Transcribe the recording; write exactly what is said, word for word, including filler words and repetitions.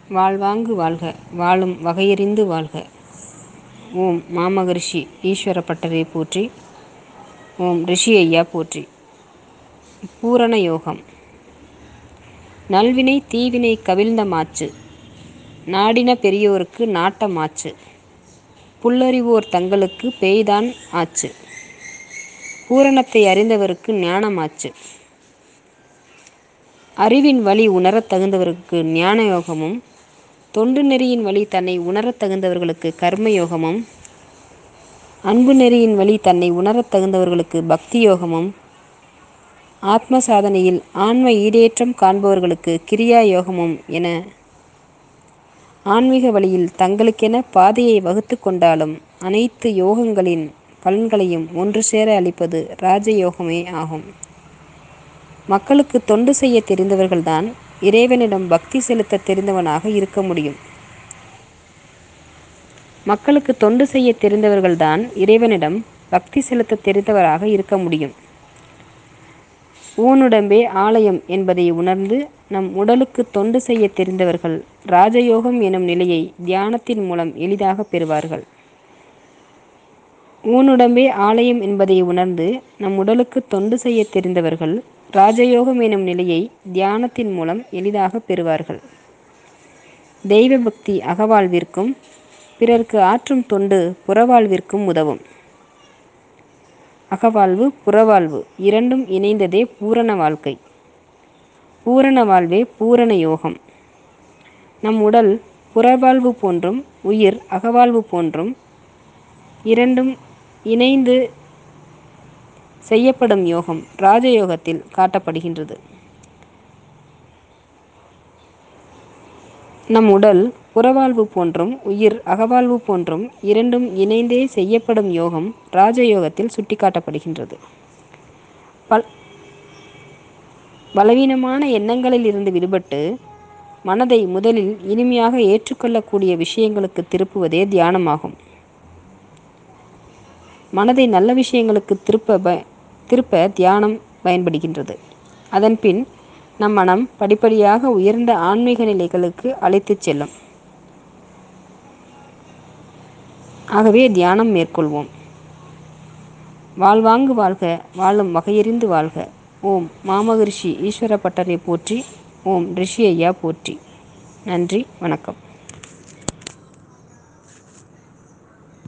வாழ்வாங்கு வாழ்க, வாழும் வகையறிந்து வாழ்க. ஓம் மாமகரிஷி ஈஸ்வர பட்டரை போற்றி. ஓம் ரிஷி ஐயா போற்றி. பூரண யோகம். நல்வினை தீவினை கவிழ்ந்த மாச்சு, நாடின பெரியோருக்கு நாட்டமாச்சு, புல்லறிவோர் தங்களுக்கு பேய்தான் ஆச்சு, பூரணத்தை அறிந்தவருக்கு ஞானமாச்சு, அறிவின் வழி உணரத் தகுந்தவருக்கு ஞான யோகமும், தொண்டு நெறியின் வழி தன்னை உணரத் தகுந்தவர்களுக்கு கர்மயோகமும், அன்பு நெறியின் வழி தன்னை உணரத் தகுந்தவர்களுக்கு பக்தி யோகமும், ஆத்ம சாதனையில் ஆன்ம ஈடேற்றம் காண்பவர்களுக்கு கிரியா யோகமும் என ஆன்மீக வழியில் தங்களுக்கென பாதையை வகுத்து கொண்டாலும் அனைத்து யோகங்களின் பலன்களையும் ஒன்று சேர அளிப்பது ராஜயோகமே ஆகும். மக்களுக்கு தொண்டு செய்ய தெரிந்தவர்கள்தான் இறைவனிடம் பக்தி செலுத்த தெரிந்தவனாக இருக்க முடியும். மக்களுக்கு தொண்டு செய்ய தெரிந்தவர்கள்தான் இறைவனிடம் பக்தி செலுத்த தெரிந்தவராக இருக்க முடியும். ஊனுடம்பே ஆலயம் என்பதை உணர்ந்து நம் உடலுக்கு தொண்டு செய்ய தெரிந்தவர்கள் ராஜயோகம் எனும் நிலையை தியானத்தின் மூலம் எளிதாக பெறுவார்கள். ஊனுடம்பே ஆலயம் என்பதை உணர்ந்து நம் உடலுக்கு தொண்டு செய்ய தெரிந்தவர்கள் ராஜயோகம் எனும் நிலையை தியானத்தின் மூலம் எளிதாக பெறுவார்கள். தெய்வ பக்தி அகவாழ்விற்கும் பிறர்க்கு ஆற்றும் தொண்டு புறவாழ்விற்கும் உதவும். அகவாழ்வு புறவாழ்வு இரண்டும் இணைந்ததே பூரண வாழ்க்கை. பூரண வாழ்வே பூரண யோகம். நம் உடல் புறவாழ்வு போன்றும் உயிர் அகவாழ்வு போன்றும் இரண்டும் இணைந்து செய்யப்படும் யோகம் ராஜயோகத்தில் காட்டப்படுகின்றது. நம் உடல் புறவாழ்வு போன்றும் உயிர் அகவாழ்வு போன்றும் இரண்டும் இணைந்தே செய்யப்படும் யோகம் ராஜயோகத்தில் சுட்டிக்காட்டப்படுகின்றது. பல் பலவீனமான எண்ணங்களில் இருந்து விடுபட்டு மனதை முதலில் இனிமையாக ஏற்றுக்கொள்ளக்கூடிய விஷயங்களுக்கு திருப்புவதே தியானமாகும். மனதை நல்ல விஷயங்களுக்கு திருப்ப ப திருப்ப தியானம் பயன்படுகின்றது. அதன்பின் நம் மனம் படிப்படியாக உயர்ந்த ஆன்மீக நிலைகளுக்கு அழைத்துச் செல்லும். ஆகவே தியானம் மேற்கொள்வோம். வாழ்வாங்கு வாழ்க, வாழும் வகையறிந்து வாழ்க. ஓம் மாமகரிஷி ஈஸ்வர பட்டரை போற்றி. ஓம் ரிஷி ஐயா போற்றி. நன்றி, வணக்கம்.